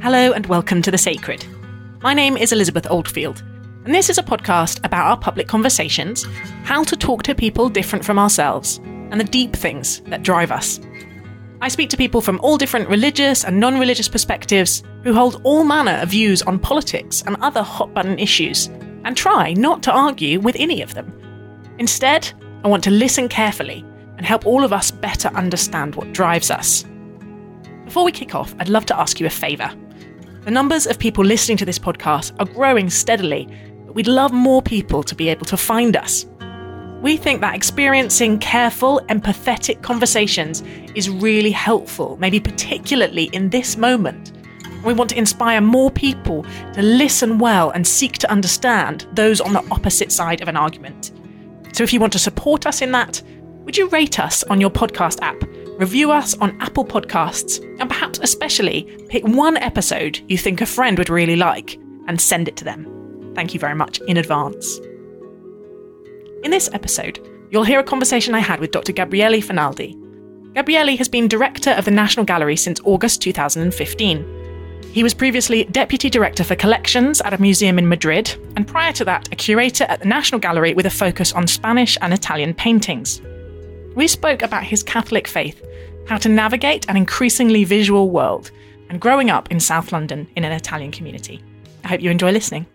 Hello and welcome to The Sacred. My name is Elizabeth Oldfield, and this is a podcast about our public conversations, how to talk to people different from ourselves, and the deep things that drive us. I speak to people from all different religious and non-religious perspectives who hold all manner of views on politics and other hot-button issues, and try not to argue with any of them. Instead, I want to listen carefully and help all of us better understand what drives us. Before we kick off, I'd love to ask you a favour. The numbers of people listening to this podcast are growing steadily, but we'd love more people to be able to find us. We think that experiencing careful, empathetic conversations is really helpful, maybe particularly in this moment. We want to inspire more people to listen well and seek to understand those on the opposite side of an argument. So if you want to support us in that, would you rate us on your podcast app, review us on Apple Podcasts, and perhaps especially pick one episode you think a friend would really like and send it to them. Thank you very much in advance. In this episode, you'll hear a conversation I had with Dr. Gabriele Finaldi. Gabriele has been director of the National Gallery since August 2015. He was previously Deputy Director for Collections at a museum in Madrid, and prior to that, a curator at the National Gallery with a focus on Spanish and Italian paintings. We spoke about his Catholic faith, how to navigate an increasingly visual world, and growing up in South London in an Italian community. I hope you enjoy listening.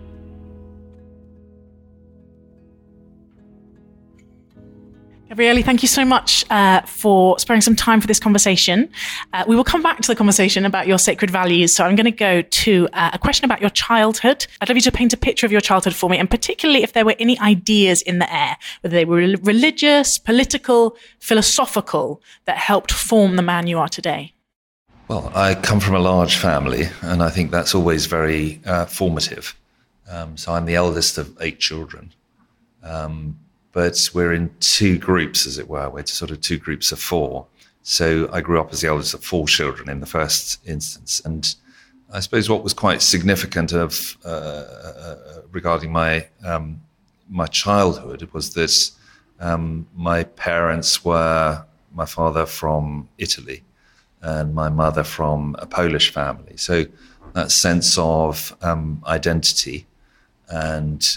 Gabriele, thank you so much for sparing some time for this conversation. We will come back to the conversation about your sacred values. So I'm going to go to a question about your childhood. I'd love you to paint a picture of your childhood for me, and particularly if there were any ideas in the air, whether they were religious, political, philosophical, that helped form the man you are today. Well, I come from a large family, and I think that's always very formative. So I'm the eldest of 8 children. But we're in 2 groups, as it were. We're sort of 2 groups of 4. So I grew up as the eldest of 4 children in the first instance. And I suppose what was quite significant of regarding my my childhood was that my parents were, my father from Italy and my mother from a Polish family. So that sense of identity and,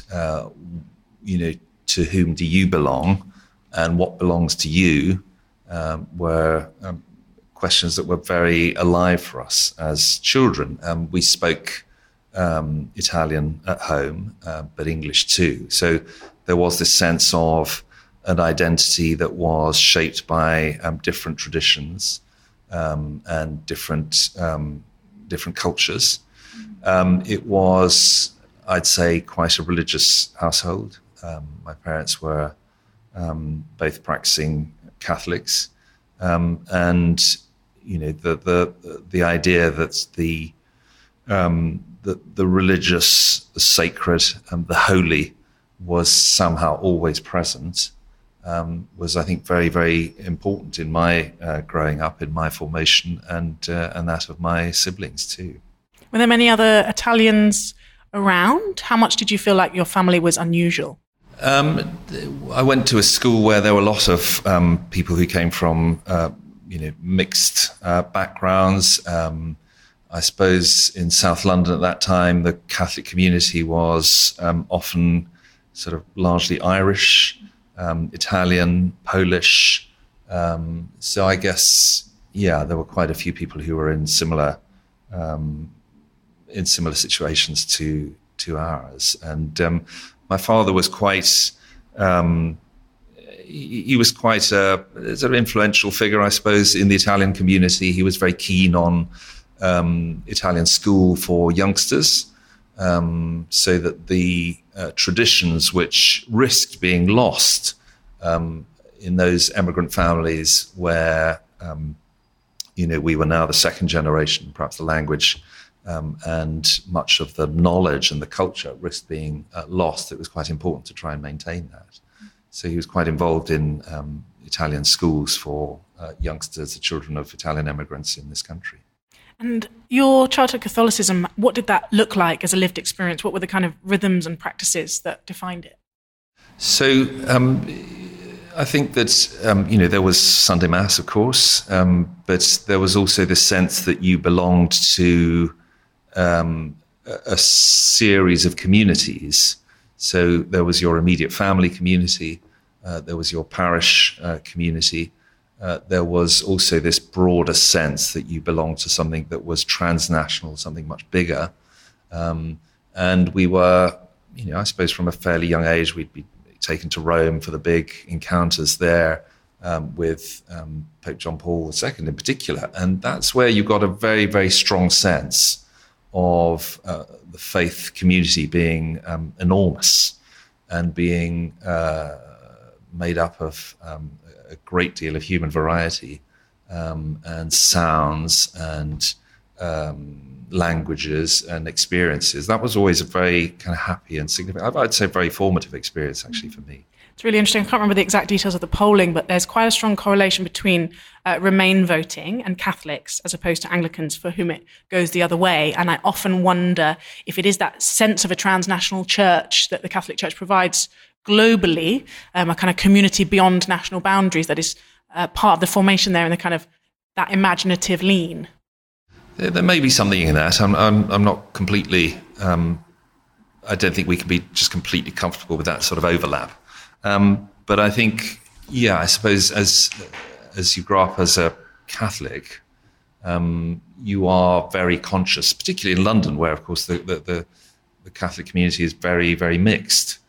to whom do you belong and what belongs to you were questions that were very alive for us as children. We spoke Italian at home, but English too. So there was this sense of an identity that was shaped by different traditions and different cultures. It was, I'd say, quite a religious household. My parents were both practicing Catholics, and the idea that the religious, the sacred, the holy was somehow always present was, I think, very, very important in my growing up, in my formation, and that of my siblings too. Were there many other Italians around? How much did you feel like your family was unusual? I went to a school where there were a lot of people who came from, mixed backgrounds. I suppose in South London at that time, the Catholic community was often sort of largely Irish, Italian, Polish. So I guess, there were quite a few people who were in similar situations to ours. And my father was quite, he was quite a sort of influential figure, I suppose, in the Italian community. He was very keen on Italian school for youngsters, so that the traditions which risked being lost in those emigrant families where, we were now the second generation, perhaps the language and much of the knowledge and the culture risked being lost. It was quite important to try and maintain that. So he was quite involved in Italian schools for youngsters, the children of Italian immigrants in this country. And your childhood Catholicism, what did that look like as a lived experience? What were the kind of rhythms and practices that defined it? So I think that, there was Sunday Mass, of course, but there was also this sense that you belonged to a series of communities. So there was your immediate family community, there was your parish community, there was also this broader sense that you belonged to something that was transnational, something much bigger. And we were, I suppose from a fairly young age, we'd be taken to Rome for the big encounters there with Pope John Paul II in particular. And that's where you got a very, very strong sense of the faith community being enormous and being made up of a great deal of human variety and sounds and languages and experiences. That was always a very kind of happy and significant, I'd say very formative experience actually for me. It's really interesting. I can't remember the exact details of the polling, but there's quite a strong correlation between Remain voting and Catholics as opposed to Anglicans, for whom it goes the other way. And I often wonder if it is that sense of a transnational church that the Catholic Church provides globally, a kind of community beyond national boundaries that is part of the formation there and the kind of that imaginative lean. There may be something in that. I'm not completely, I don't think we can be just completely comfortable with that sort of overlap. But I think, I suppose as you grow up as a Catholic, you are very conscious, particularly in London, where of course the Catholic community is very, very mixed.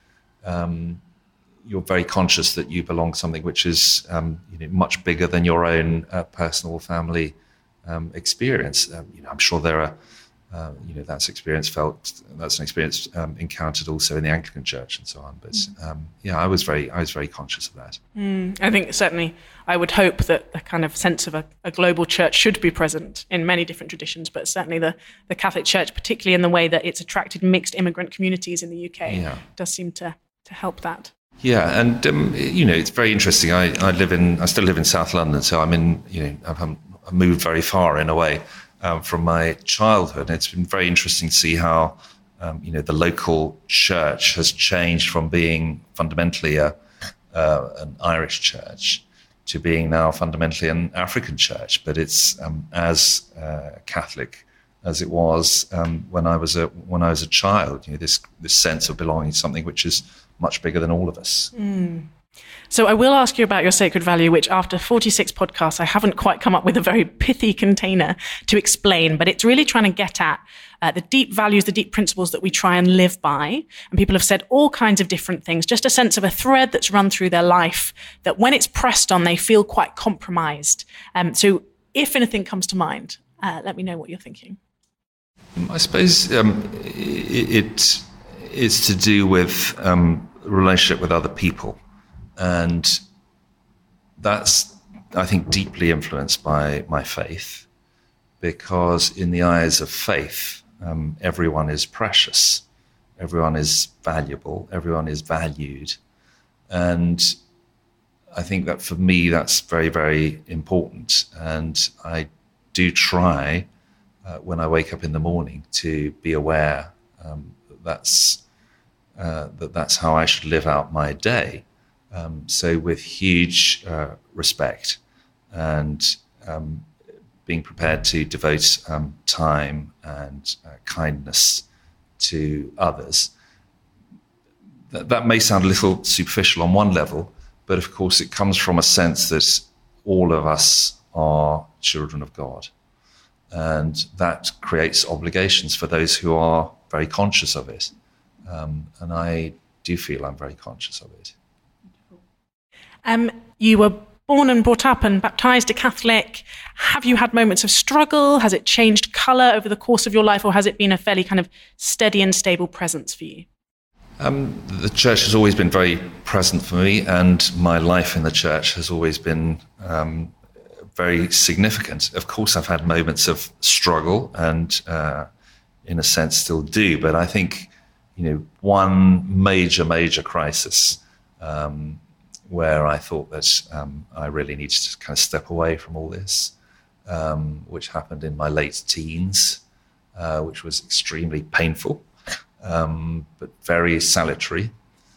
You're very conscious that you belong to something which is much bigger than your own personal family experience. I'm sure there are. That's an experience encountered also in the Anglican Church and so on. But I was very conscious of that. I think certainly I would hope that the kind of sense of a global church should be present in many different traditions, but certainly the Catholic Church, particularly in the way that it's attracted mixed immigrant communities in the UK, does seem to help that. Yeah, and it's very interesting. I still live in South London, so I've moved very far in a way. From my childhood. And it's been very interesting to see how, the local church has changed from being fundamentally an Irish church to being now fundamentally an African church. But it's as Catholic as it was when I was a child. This sense of belonging to something which is much bigger than all of us. So I will ask you about your sacred value, which after 46 podcasts, I haven't quite come up with a very pithy container to explain, but it's really trying to get at the deep values, the deep principles that we try and live by. And people have said all kinds of different things, just a sense of a thread that's run through their life that when it's pressed on, they feel quite compromised. So if anything comes to mind, let me know what you're thinking. I suppose it is to do with relationship with other people. And that's, I think, deeply influenced by my faith, because in the eyes of faith, everyone is precious, everyone is valuable, everyone is valued. And I think that for me, that's very, very important. And I do try, when I wake up in the morning, to be aware that's how I should live out my day. So with huge respect and being prepared to devote time and kindness to others. That may sound a little superficial on one level, but of course it comes from a sense that all of us are children of God. And that creates obligations for those who are very conscious of it. And I do feel I'm very conscious of it. You were born and brought up and baptized a Catholic. Have you had moments of struggle? Has it changed colour over the course of your life, or has it been a fairly kind of steady and stable presence for you? The church has always been very present for me, and my life in the church has always been very significant. Of course, I've had moments of struggle and, in a sense, still do. But I think, one major crisis where I thought that I really needed to kind of step away from all this, which happened in my late teens, which was extremely painful, but very salutary.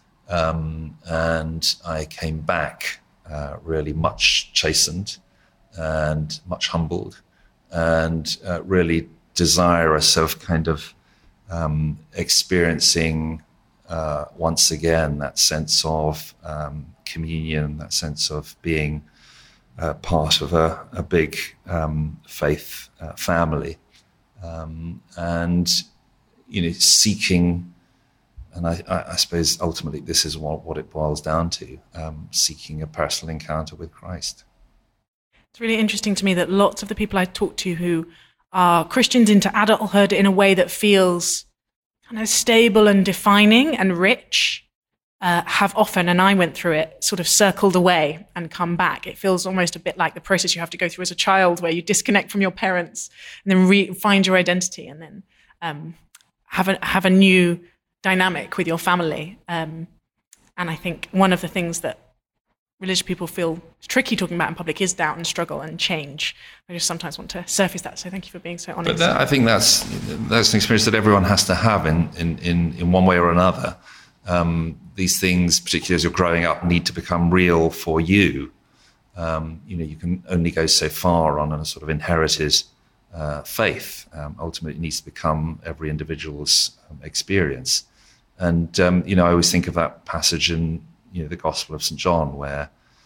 And I came back really much chastened and much humbled, and really desirous of kind of experiencing once again that sense of communion, that sense of being part of a big faith family, and seeking. And I suppose ultimately this is what it boils down to: seeking a personal encounter with Christ. It's really interesting to me that lots of the people I talk to who are Christians into adulthood in a way that feels kind of stable and defining and rich, have often, and I went through it, sort of circled away and come back. It feels almost a bit like the process you have to go through as a child, where you disconnect from your parents and then find your identity, and then have a new dynamic with your family. And I think one of the things that religious people feel tricky talking about in public is doubt and struggle and change. I just sometimes want to surface that. So thank you for being so honest. But I think that's an experience that everyone has to have in one way or another. These things, particularly as you're growing up, need to become real for you. You can only go so far on a sort of inherited faith. Ultimately, it needs to become every individual's experience. And I always think of that passage in the Gospel of St. John, where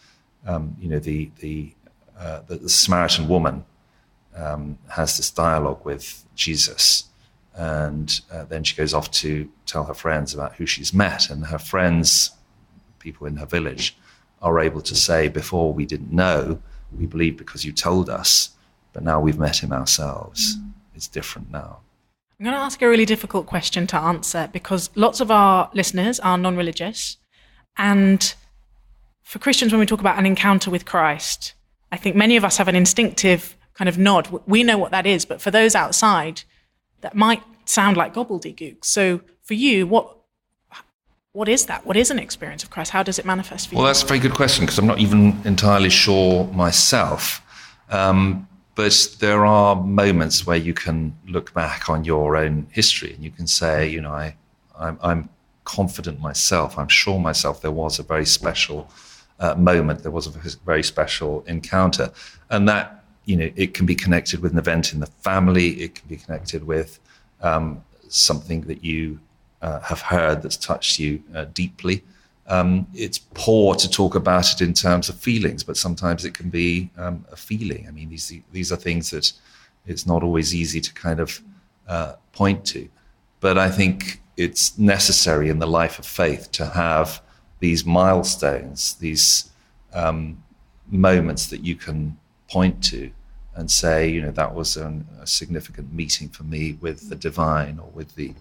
the Samaritan woman has this dialogue with Jesus, and then she goes off to tell her friends about who she's met, and her friends, people in her village, are able to say, "Before we didn't know, we believed because you told us, but now we've met him ourselves. It's different now." I'm going to ask a really difficult question to answer, because lots of our listeners are non-religious. And for Christians, when we talk about an encounter with Christ, I think many of us have an instinctive kind of nod. We know what that is, but for those outside, that might sound like gobbledygook. So for you, what is that? What is an experience of Christ? How does it manifest for you? Well, that's a very good question, because I'm not even entirely sure myself. But there are moments where you can look back on your own history and you can say, I'm confident myself, I'm sure myself there was a very special moment, there was a very special encounter. And that, it can be connected with an event in the family, it can be connected with something that you have heard that's touched you deeply. It's poor to talk about it in terms of feelings, but sometimes it can be a feeling. I mean, these are things that it's not always easy to kind of point to. But I think it's necessary in the life of faith to have these milestones, these moments that you can point to and say, that was a significant meeting for me with the divine, or with the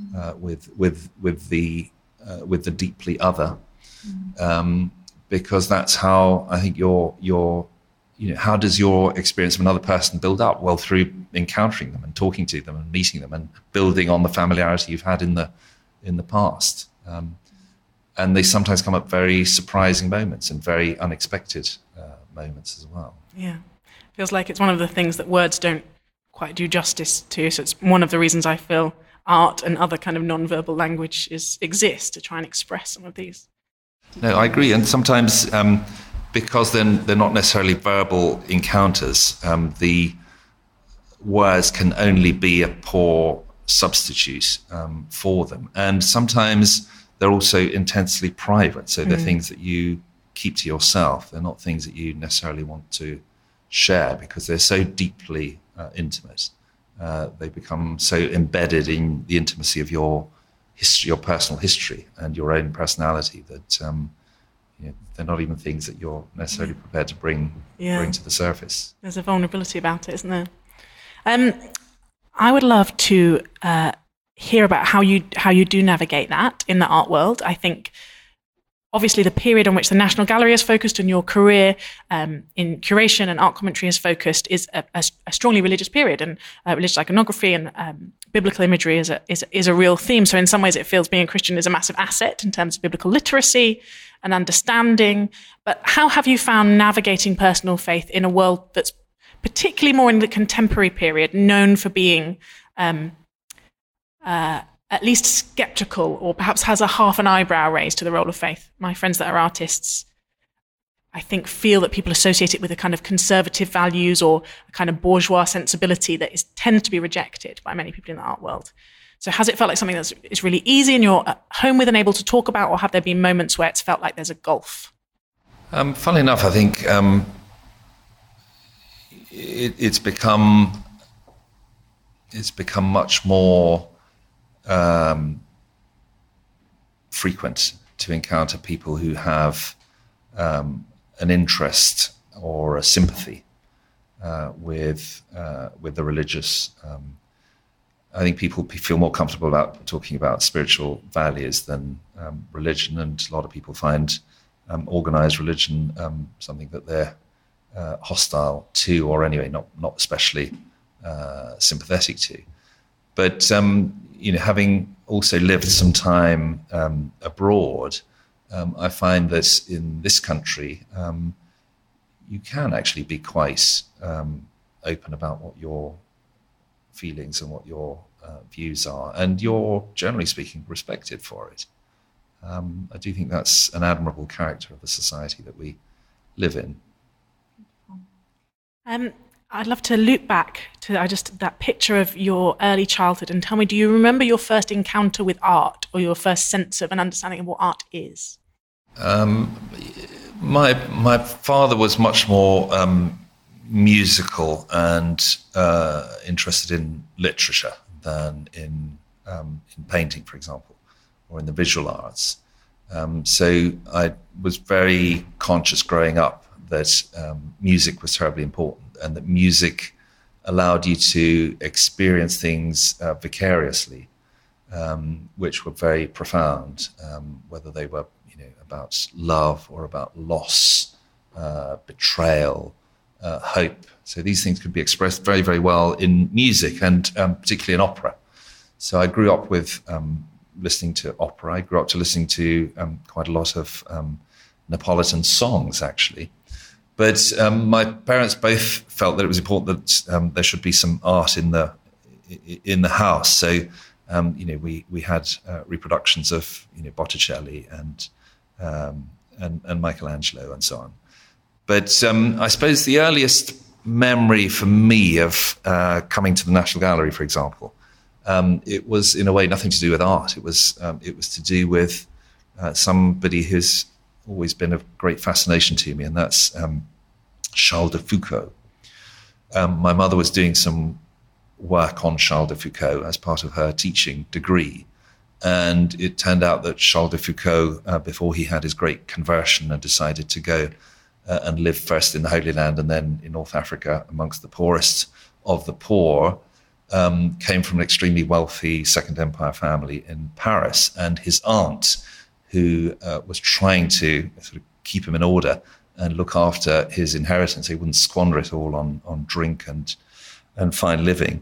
with the deeply other, because that's how I think how does your experience of another person build up? Well, through encountering them and talking to them and meeting them and building on the familiarity you've had in the past. And they sometimes come up very surprising moments and very unexpected moments as well. Yeah, feels like it's one of the things that words don't quite do justice to. So it's one of the reasons I feel art and other kind of non-verbal language exist to try and express some of these. No, I agree. And sometimes because then they're not necessarily verbal encounters, the words can only be a poor substitute for them. And sometimes they're also intensely private. So they're things that you keep to yourself. They're not things that you necessarily want to share because they're so deeply intimate. They become so embedded in the intimacy of your history, your personal history, and your own personality that they're not even things that you're necessarily prepared to bring to the surface. There's a vulnerability about it, isn't there? I would love to hear about how you do navigate that in the art world. I think obviously the period on which the National Gallery is focused and your career in curation and art commentary is focused is a strongly religious period, and religious iconography and biblical imagery is a real theme. So in some ways it feels being a Christian is a massive asset in terms of biblical literacy and understanding. But how have you found navigating personal faith in a world that's particularly more in the contemporary period known for being at least skeptical, or perhaps has a half an eyebrow raised to the role of faith? My friends that are artists I think, feel that people associate it with a kind of conservative values or a kind of bourgeois sensibility that tends to be rejected by many people in the art world. So has it felt like something is really easy and you're at home with and able to talk about, or have there been moments where it's felt like there's a gulf? Funnily enough, I think it's become much more frequent to encounter people who have an interest or a sympathy with the religious. I think people feel more comfortable about talking about spiritual values than religion, and a lot of people find organized religion something that they're hostile to, or anyway not especially sympathetic to. But having also lived some time abroad, I find that in this country you can actually be quite open about what your feelings and what your views are, and you're generally speaking respected for it. I do think that's an admirable character of the society that we live in. I'd love to loop back to that picture of your early childhood and tell me, do you remember your first encounter with art, or your first sense of an understanding of what art is? My father was much more musical and interested in literature than in painting, for example, or in the visual arts. So I was very conscious growing up that music was terribly important, and that music allowed you to experience things vicariously, which were very profound, whether they were about love or about loss, betrayal, hope. So these things could be expressed very, very well in music, and particularly in opera. So I grew up with listening to opera. I grew up to listening to quite a lot of Neapolitan songs, actually. But my parents both felt that it was important that there should be some art in the house. So we had reproductions of Botticelli and Michelangelo and so on. But I suppose the earliest memory for me of coming to the National Gallery, for example, it was in a way nothing to do with art. It was to do with somebody who's always been of great fascination to me, and that's Charles de Foucault. My mother was doing some work on Charles de Foucault as part of her teaching degree, and it turned out that Charles de Foucault, before he had his great conversion and decided to go and live first in the Holy Land and then in North Africa amongst the poorest of the poor, came from an extremely wealthy Second Empire family in Paris, and his aunt, who was trying to sort of keep him in order and look after his inheritance, he wouldn't squander it all on drink and fine living,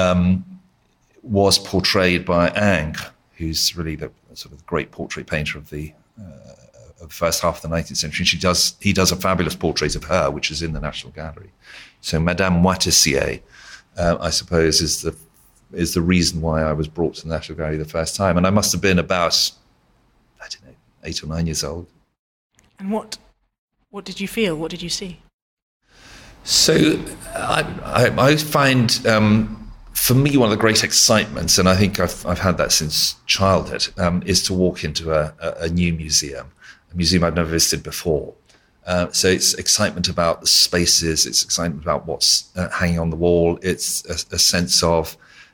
was portrayed by Ingres, who's really the sort of great portrait painter of the first half of the 19th century. He does a fabulous portrait of her, which is in the National Gallery. So Madame Moitessier, I suppose, is the reason why I was brought to the National Gallery the first time, and I must have been about 8 or 9 years old. And what did you feel? What did you see? So I find, for me, one of the great excitements, and I think I've had that since childhood, is to walk into a new museum, a museum I've never visited before. So it's excitement about the spaces, it's excitement about what's hanging on the wall, it's a sense of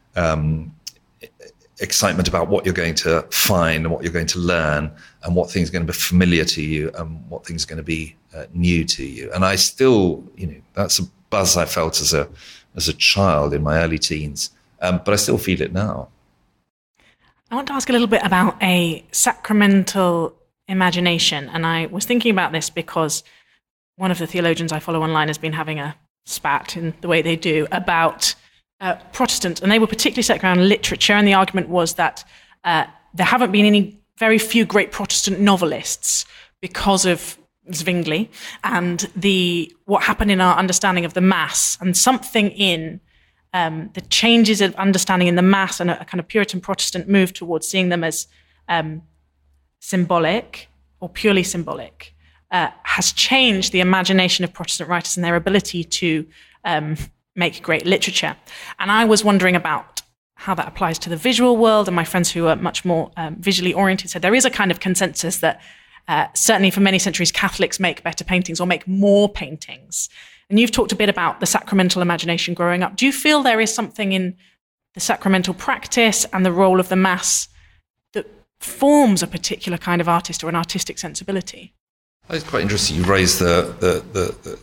excitement about what you're going to find and what you're going to learn, and what things are going to be familiar to you and what things are going to be new to you. And I still, that's a buzz I felt as a child in my early teens, but I still feel it now. I want to ask a little bit about a sacramental imagination, and I was thinking about this because one of the theologians I follow online has been having a spat in the way they do about Protestants, and they were particularly set around literature, and the argument was that there haven't been very few great Protestant novelists because of Zwingli and what happened in our understanding of the Mass, and something in the changes of understanding in the Mass and a kind of Puritan Protestant move towards seeing them as symbolic or purely symbolic, has changed the imagination of Protestant writers and their ability to make great literature. And I was wondering about how that applies to the visual world, and my friends who are much more visually oriented said there is a kind of consensus that certainly for many centuries Catholics make better paintings or make more paintings. And you've talked a bit about the sacramental imagination growing up. Do you feel there is something in the sacramental practice and the role of the Mass that forms a particular kind of artist or an artistic sensibility? It's quite interesting. You raised the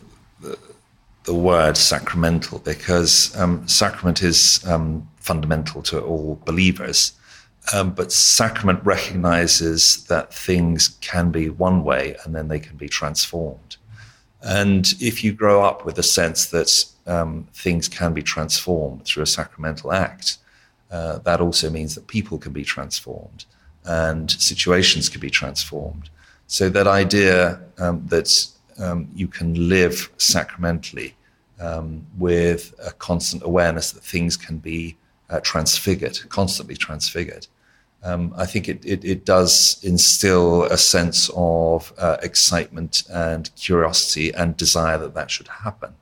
word sacramental, because sacrament is fundamental to all believers. But sacrament recognizes that things can be one way and then they can be transformed. And if you grow up with the sense that things can be transformed through a sacramental act, that also means that people can be transformed and situations can be transformed. So that idea that you can live sacramentally with a constant awareness that things can be transfigured, constantly transfigured. I think it does instill a sense of excitement and curiosity and desire that should happen.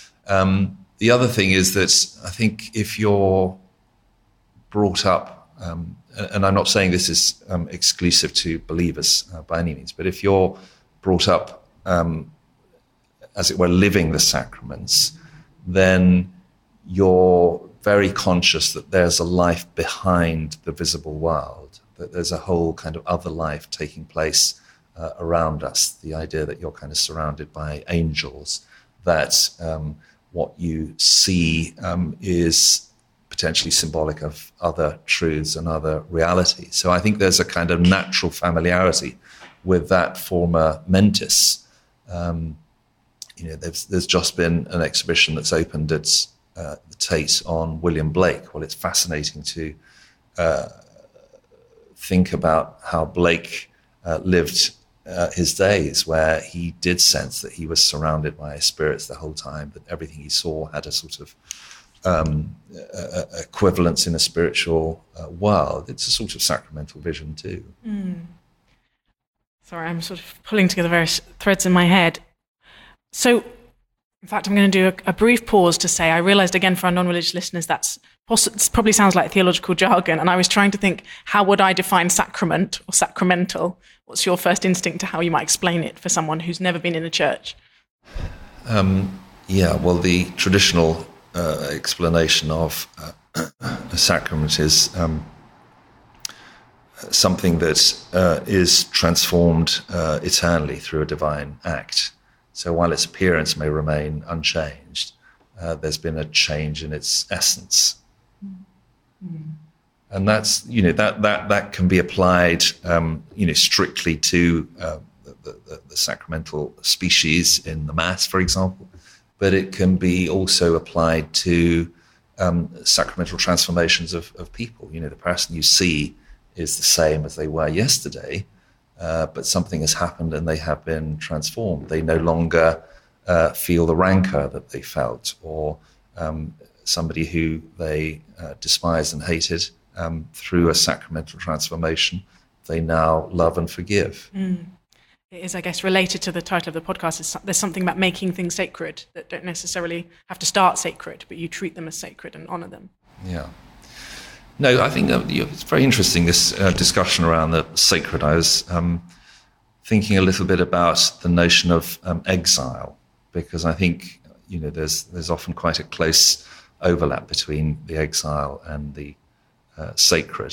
The other thing is that I think if you're brought up, and I'm not saying this is exclusive to believers by any means, but if you're brought up, as it were, living the sacraments, then you're very conscious that there's a life behind the visible world, that there's a whole kind of other life taking place around us, the idea that you're kind of surrounded by angels, that what you see is potentially symbolic of other truths and other realities. So I think there's a kind of natural familiarity with that forma mentis. There's just been an exhibition that's opened at the Tate on William Blake. Well, it's fascinating to think about how Blake lived his days, where he did sense that he was surrounded by spirits the whole time, that everything he saw had a sort of equivalence in a spiritual world. It's a sort of sacramental vision too. Sorry, I'm sort of pulling together various threads in my head. So, in fact, I'm going to do a brief pause to say I realized again for our non-religious listeners that probably sounds like theological jargon, and I was trying to think, how would I define sacrament or sacramental? What's your first instinct to how you might explain it for someone who's never been in a church? Well, the traditional explanation of a sacrament is something that is transformed eternally through a divine act. So while its appearance may remain unchanged, there's been a change in its essence. And that's, that can be applied, strictly to the sacramental species in the Mass, for example. But it can be also applied to sacramental transformations of people. The person you see is the same as they were yesterday, but something has happened and they have been transformed. They no longer feel the rancor that they felt, or somebody who they despised and hated, through a sacramental transformation, they now love and forgive. It is, I guess, related to the title of the podcast. There's something about making things sacred that don't necessarily have to start sacred, but you treat them as sacred and honour them. Yeah. No, I think it's very interesting, this discussion around the sacred. I was thinking a little bit about the notion of exile, because I think, there's often quite a close overlap between the exile and the sacred.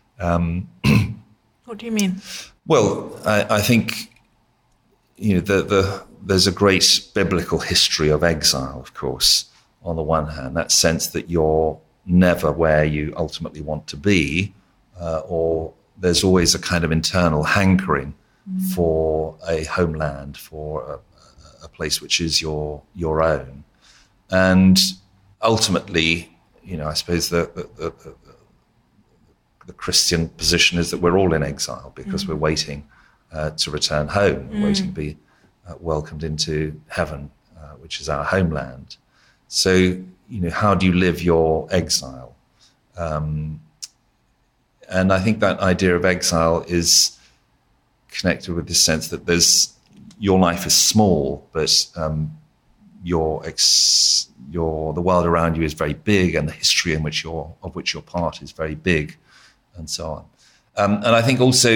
What do you mean? Well, I think, there's a great biblical history of exile, of course, on the one hand, that sense that you're never where you ultimately want to be, or there's always a kind of internal hankering for a homeland, for a place which is your own. And ultimately, I suppose the Christian position is that we're all in exile because we're waiting to return home, we're waiting to be welcomed into heaven, which is our homeland. So, how do you live your exile? And I think that idea of exile is connected with this sense that there's your life is small, but the world around you is very big, and the history of which you're part is very big, and so on. And I think also,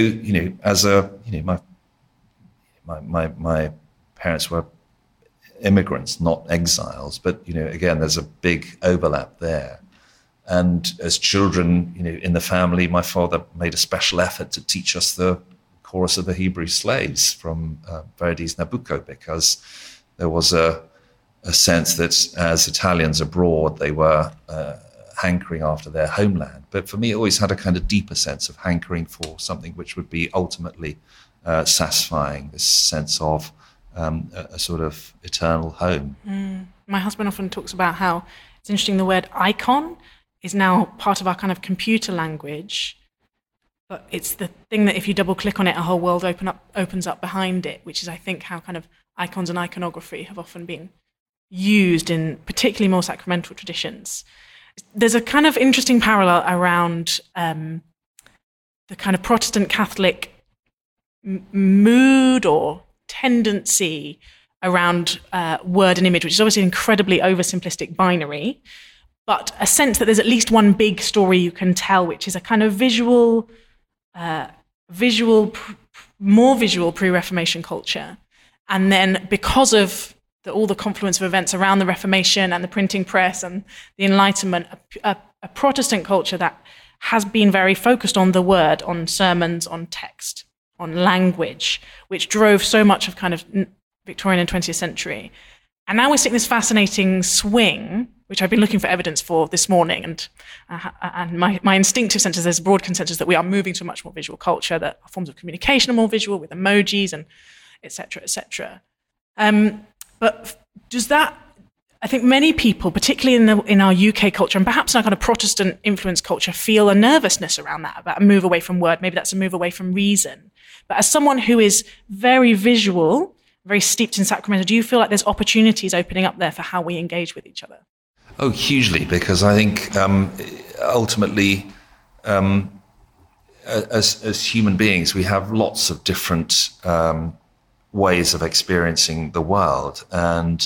my parents were immigrants, not exiles, but again, there's a big overlap there. And as children, in the family, my father made a special effort to teach us the chorus of the Hebrew slaves from Verdi's Nabucco, because there was a sense that as Italians abroad, they were hankering after their homeland. But for me, it always had a kind of deeper sense of hankering for something which would be ultimately satisfying, this sense of a sort of eternal home. My husband often talks about how it's interesting, the word icon is now part of our kind of computer language, but it's the thing that if you double click on it, a whole world opens up behind it, which is, I think, how kind of icons and iconography have often been used in particularly more sacramental traditions. There's a kind of interesting parallel around the kind of Protestant Catholic mood or tendency around word and image, which is obviously an incredibly oversimplistic binary, but a sense that there's at least one big story you can tell, which is a kind of more visual pre-Reformation culture. And then because of all the confluence of events around the Reformation and the printing press and the Enlightenment, a Protestant culture that has been very focused on the word, on sermons, on text, on language, which drove so much of kind of Victorian and 20th century. And now we're seeing this fascinating swing, which I've been looking for evidence for this morning, and my instinctive sense is there's a broad consensus that we are moving to a much more visual culture, that forms of communication are more visual with emojis and et cetera, et cetera. But does that, I think many people, particularly in our UK culture, and perhaps in our kind of Protestant influenced culture, feel a nervousness around that, about a move away from word. Maybe that's a move away from reason. But as someone who is very visual, very steeped in sacramental, do you feel like there's opportunities opening up there for how we engage with each other? Oh, hugely, because I think ultimately, as human beings, we have lots of different ways of experiencing the world, and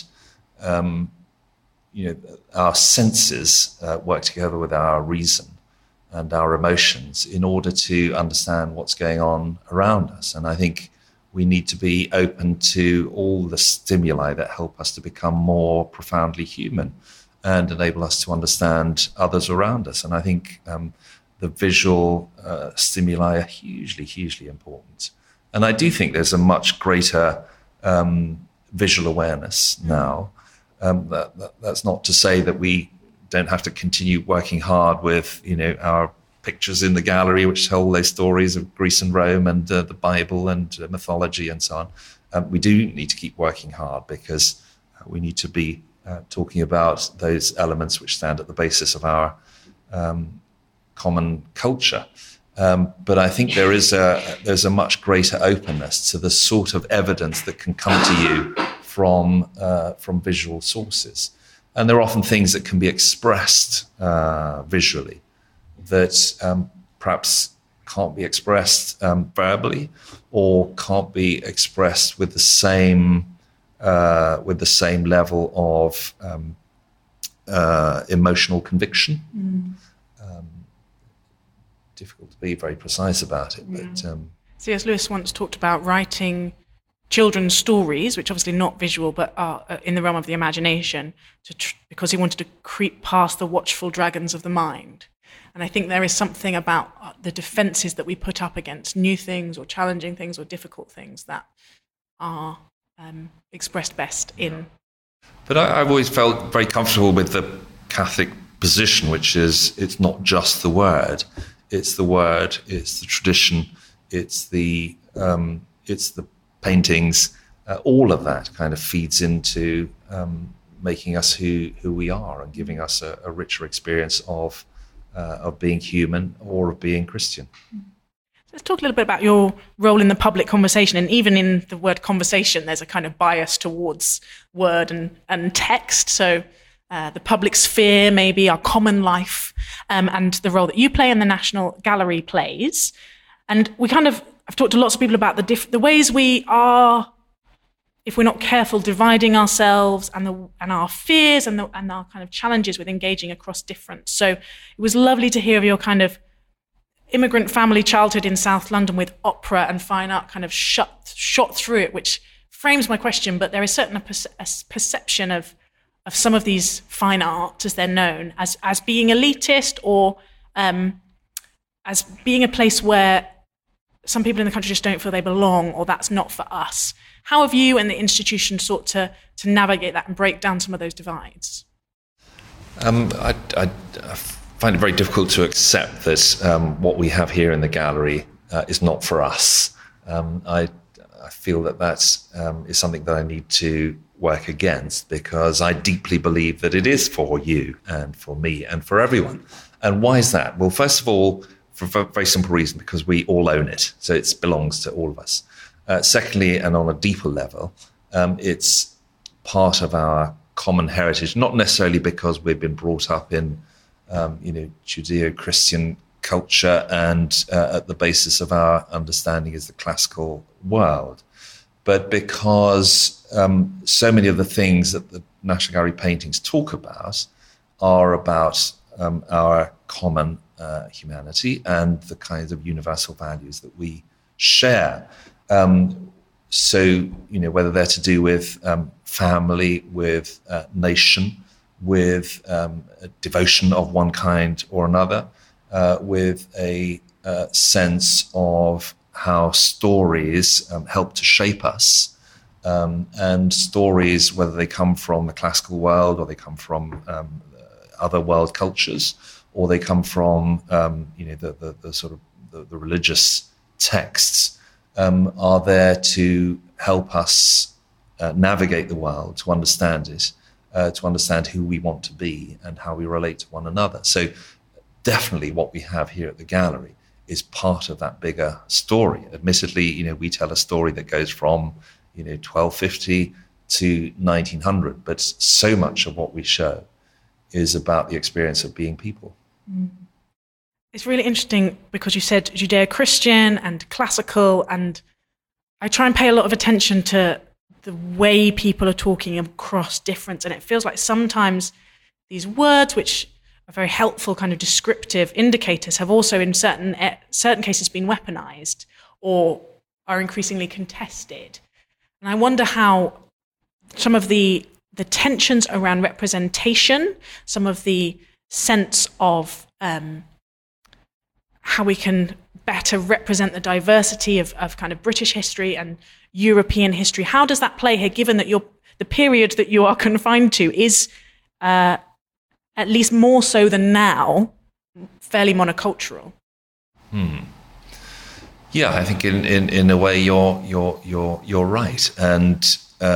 our senses work together with our reason and our emotions in order to understand what's going on around us. And I think we need to be open to all the stimuli that help us to become more profoundly human and enable us to understand others around us. And I think the visual stimuli are hugely, hugely important. And I do think there's a much greater visual awareness now. That's not to say that we don't have to continue working hard with, our pictures in the gallery, which tell those stories of Greece and Rome and the Bible and mythology and so on. We do need to keep working hard, because we need to be talking about those elements which stand at the basis of our common culture. But I think there's a much greater openness to the sort of evidence that can come to you from visual sources. And there are often things that can be expressed visually that perhaps can't be expressed verbally, or can't be expressed with the same level of emotional conviction. Difficult to be very precise about it, but C.S. Lewis once talked about writing children's stories, which obviously not visual, but are in the realm of the imagination, because he wanted to creep past the watchful dragons of the mind. And I think there is something about the defenses that we put up against new things or challenging things or difficult things that are expressed best in. But I've always felt very comfortable with the Catholic position, which is it's not just the word. It's the word, it's the tradition, it's the paintings. All of that kind of feeds into making us who we are and giving us a richer experience of being human or of being Christian. Let's talk a little bit about your role in the public conversation. And even in the word conversation, there's a kind of bias towards word and text. So the public sphere, maybe our common life, and the role that you play in the National Gallery plays. And I've talked to lots of people about the ways we are if we're not careful, dividing ourselves and our fears and our kind of challenges with engaging across difference. So it was lovely to hear of your kind of immigrant family childhood in South London with opera and fine art kind of shot through it, which frames my question. But there is certainly a perception of some of these fine arts, as they're known, as being elitist, or as being a place where some people in the country just don't feel they belong, or that's not for us. How have you and the institution sought to navigate that and break down some of those divides? I find it very difficult to accept that what we have here in the gallery is not for us. I feel that is something that I need to work against, because I deeply believe that it is for you and for me and for everyone. And why is that? Well, first of all, for a very simple reason, because we all own it. So it belongs to all of us. Secondly, and on a deeper level, it's part of our common heritage, not necessarily because we've been brought up in Judeo-Christian culture and at the basis of our understanding is the classical world, but because so many of the things that the National Gallery paintings talk about are about our common humanity and the kinds of universal values that we share. So, whether they're to do with family, with nation, with devotion of one kind or another, with a sense of how stories help to shape us, and stories, whether they come from the classical world or they come from other world cultures, or they come from the sort of the religious texts, are there to help us navigate the world, to understand it, to understand who we want to be and how we relate to one another. So definitely what we have here at the gallery is part of that bigger story. Admittedly, we tell a story that goes from 1250 to 1900, but so much of what we show is about the experience of being people. Mm. It's really interesting because you said Judeo-Christian and classical, and I try and pay a lot of attention to the way people are talking across difference, and it feels like sometimes these words, which are very helpful kind of descriptive indicators, have also in certain cases been weaponized or are increasingly contested. And I wonder how some of the tensions around representation, some of the sense of how we can better represent the diversity of kind of British history and European history. How does that play here, given that the period that you are confined to is, at least more so than now, fairly monocultural? Yeah, I think in a way you're right, and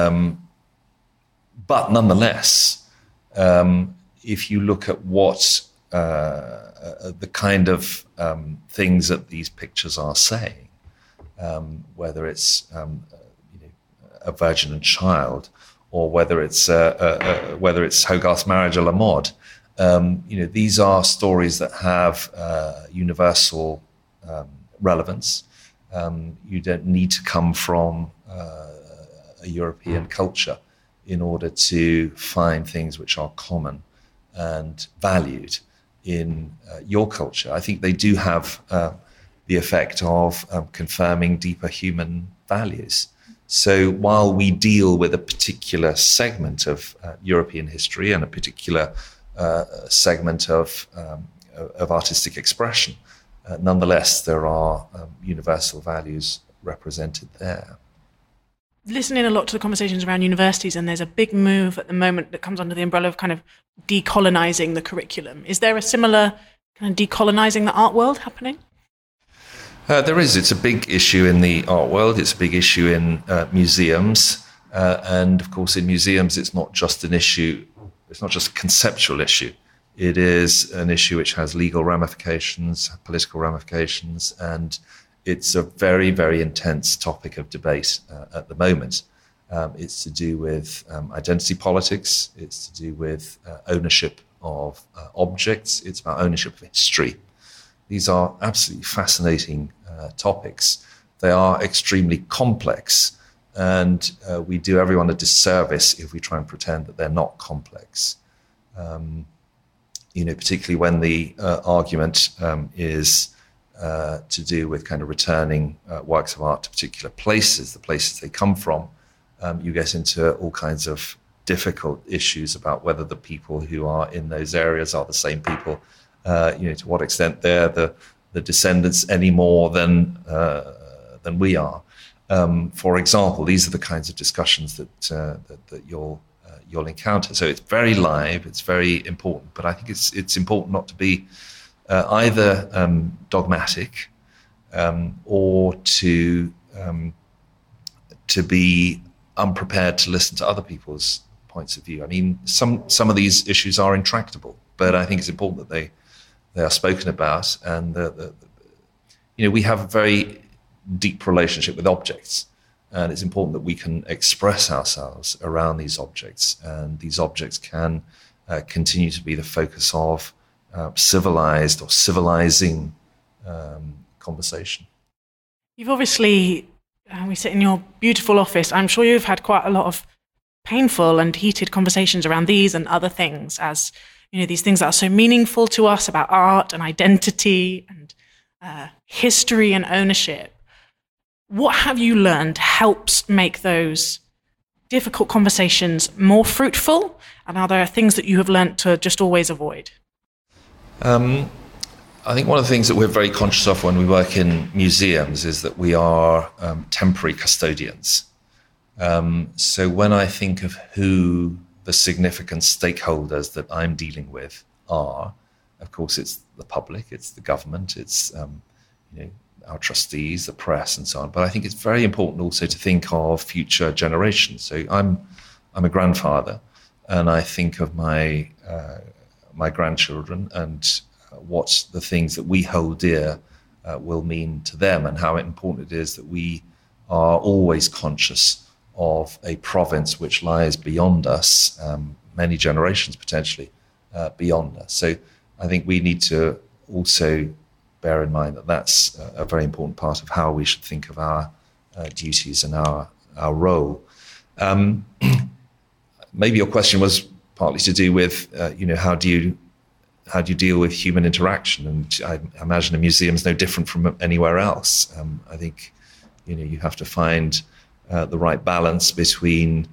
but nonetheless, if you look at what the kind of things that these pictures are saying, whether it's a virgin and child, or whether it's Hogarth's Marriage à la Mode, these are stories that have universal relevance. You don't need to come from a European culture in order to find things which are common and valued in your culture. I think they do have the effect of confirming deeper human values. So while we deal with a particular segment of European history and a particular segment of artistic expression, nonetheless, there are universal values represented there. Listening a lot to the conversations around universities, and there's a big move at the moment that comes under the umbrella of kind of decolonizing the curriculum. Is there a similar kind of decolonizing the art world happening? There is. It's a big issue in the art world. It's a big issue in museums. And of course, in museums, it's not just an issue. It's not just a conceptual issue. It is an issue which has legal ramifications, political ramifications, and it's a very, very intense topic of debate at the moment. It's to do with identity politics. It's to do with ownership of objects. It's about ownership of history. These are absolutely fascinating topics. They are extremely complex, And we do everyone a disservice if we try and pretend that they're not complex. Particularly when the argument is to do with kind of returning works of art to particular places, the places they come from, you get into all kinds of difficult issues about whether the people who are in those areas are the same people, to what extent they're the descendants any more than we are. For example, these are the kinds of discussions that you'll encounter. So it's very live, it's very important, but I think it's important not to be either dogmatic or to be unprepared to listen to other people's points of view. I mean, some of these issues are intractable, but I think it's important that they are spoken about, and we have a very deep relationship with objects, and it's important that we can express ourselves around these objects, and these objects can continue to be the focus of civilized or civilizing conversation. You've obviously, we sit in your beautiful office, I'm sure you've had quite a lot of painful and heated conversations around these and other things, as these things that are so meaningful to us about art and identity and history and ownership. What have you learned helps make those difficult conversations more fruitful? And are there things that you have learned to just always avoid? I think one of the things that we're very conscious of when we work in museums is that we are temporary custodians. So when I think of who the significant stakeholders that I'm dealing with are, of course, it's the public, it's the government, it's our trustees, the press, and so on. But I think it's very important also to think of future generations. So I'm a grandfather, and I think of my grandchildren and what the things that we hold dear will mean to them, and how important it is that we are always conscious of a province which lies beyond us, many generations potentially beyond us. So I think we need to also bear in mind that that's a very important part of how we should think of our duties and our role. Maybe your question was partly to do with, how do you deal with human interaction? And I imagine a museum is no different from anywhere else. I think, you have to find the right balance between,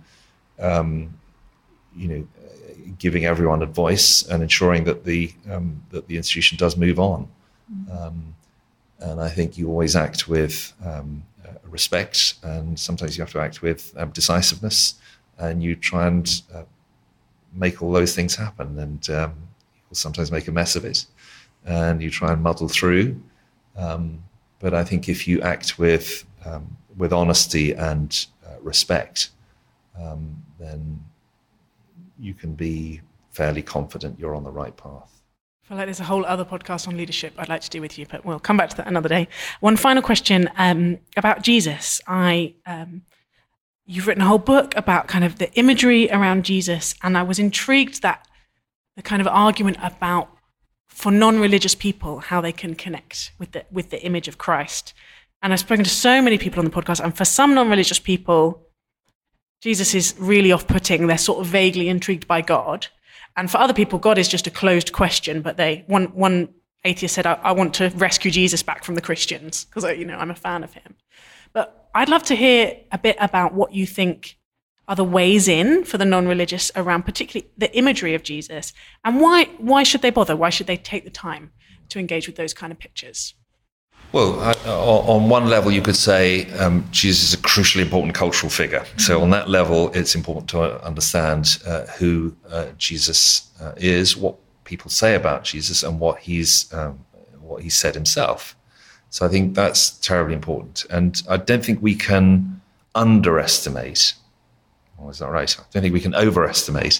giving everyone a voice and ensuring that the institution does move on. And I think you always act with respect, and sometimes you have to act with decisiveness, and you try and make all those things happen. And you'll sometimes make a mess of it, and you try and muddle through. But I think if you act with honesty and respect, then you can be fairly confident you're on the right path. I feel like there's a whole other podcast on leadership I'd like to do with you, but we'll come back to that another day. One final question about Jesus. You've written a whole book about kind of the imagery around Jesus, and I was intrigued that the kind of argument about, for non-religious people, how they can connect with the image of Christ. And I've spoken to so many people on the podcast, and for some non-religious people, Jesus is really off-putting. They're sort of vaguely intrigued by God. And for other people, God is just a closed question. But one atheist said, I want to rescue Jesus back from the Christians because, I'm a fan of him. But I'd love to hear a bit about what you think are the ways in for the non-religious around particularly the imagery of Jesus, and why should they bother? Why should they take the time to engage with those kind of pictures? Well, on one level, you could say Jesus is a crucially important cultural figure. So on that level, it's important to understand who Jesus is, what people say about Jesus, and what he said himself. So I think that's terribly important. And I don't think we can underestimate, or is that right? I don't think we can overestimate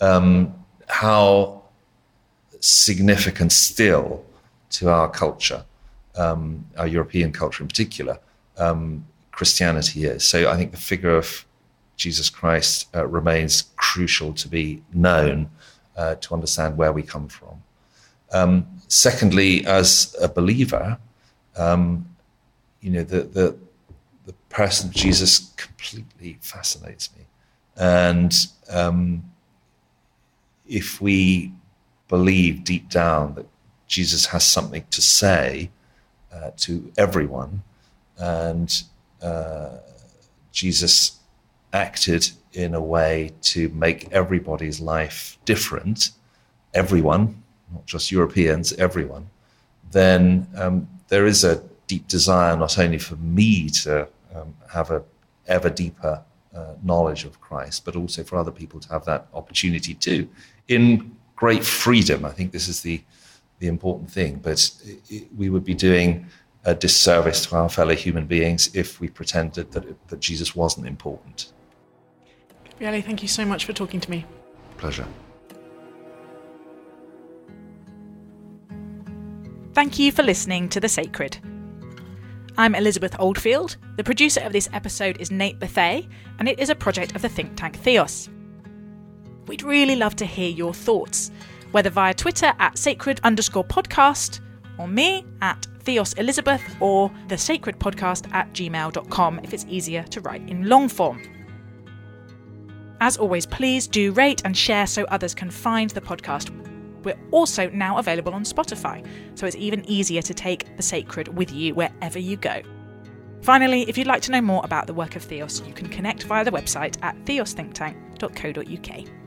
how significant still to our culture, our European culture in particular, Christianity is. So I think the figure of Jesus Christ remains crucial to be known, to understand where we come from. Secondly, as a believer, the the person of Jesus completely fascinates me. And if we believe deep down that Jesus has something to say to everyone, and Jesus acted in a way to make everybody's life different, everyone, not just Europeans, everyone, then there is a deep desire not only for me to have a ever deeper knowledge of Christ, but also for other people to have that opportunity too, in great freedom. I think this is the important thing, but we would be doing a disservice to our fellow human beings if we pretended that Jesus wasn't important. Gabriele, thank you so much for talking to me. Pleasure. Thank you for listening to The Sacred. I'm Elizabeth Oldfield. The producer of this episode is Nate Bethay, and it is a project of the think tank Theos. We'd really love to hear your thoughts, whether via Twitter @sacred_podcast, or me @Theos Elizabeth, or thesacredpodcast@gmail.com if it's easier to write in long form. As always, please do rate and share so others can find the podcast. We're also now available on Spotify, so it's even easier to take The Sacred with you wherever you go. Finally, if you'd like to know more about the work of Theos, you can connect via the website at theosthinktank.co.uk.